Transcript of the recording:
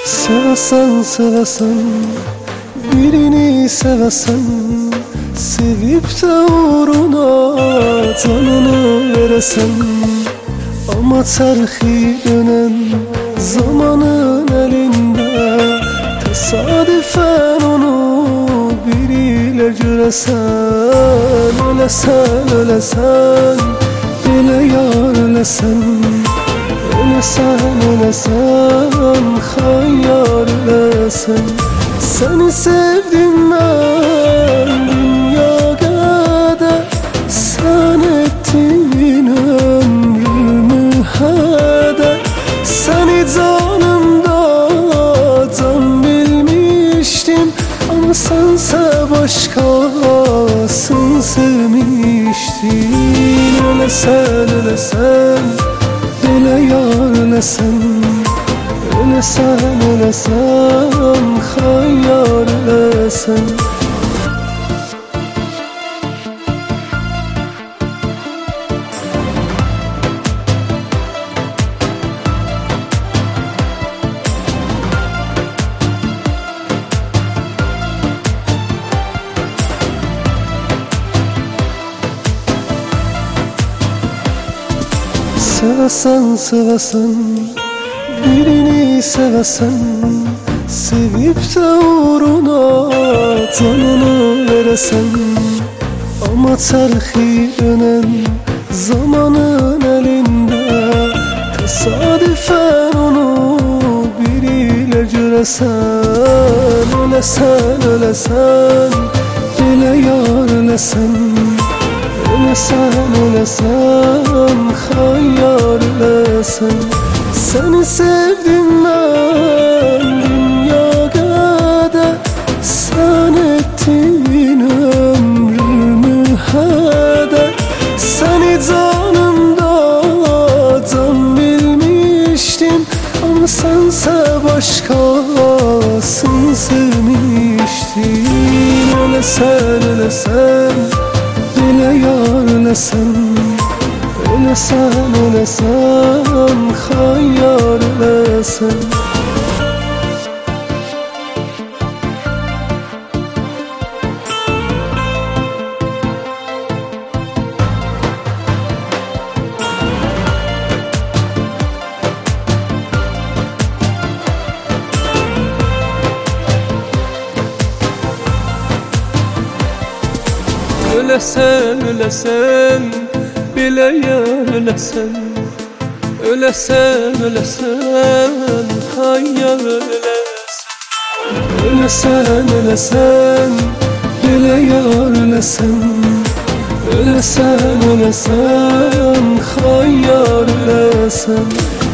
Sevesen sevesen, birini sevesen, sevip de uğruna canını veresen. Ama terhi dönen zamanın elinde, tesadüfen onu biriyle göresen. Ölesen ölesen, dile yar ölesen. Ölesen ölesen, hayyar ölesen. Seni sevdim ben dünya kadar, sen ettin ömrümü heder. Seni canımda can bilmiştim, ama sense başkasın sevmiştin. Ölesen ölesen, dile yar ölesen. Ölesen ölesen, hayyar ölesen. Sevesen sevesen, birini sevesen, sevip de uğruna canını veresen. Ama terhi dönen zamanın elinde, tesadüfen onu biriyle göresen. Ölesen ölesen, dile yar ölesen. Ölesen ölesen, hayyar ölesen. Seni sevdim ben dünya kadar, sen ettin ömrümü heder. Seni canımda can bilmiştim, ama sense başkasın sevmiştin. Ölesen ölesen, dile yar ölesen. Ölesen ölesen, hayyar ölesen. Ölesen ölesen, bile yar ölesen. Ölesen ölesen, hayyar ölesen. Ölesen ölesen, bile yar ölesen. Ölesen ölesen, hayyar ölesen.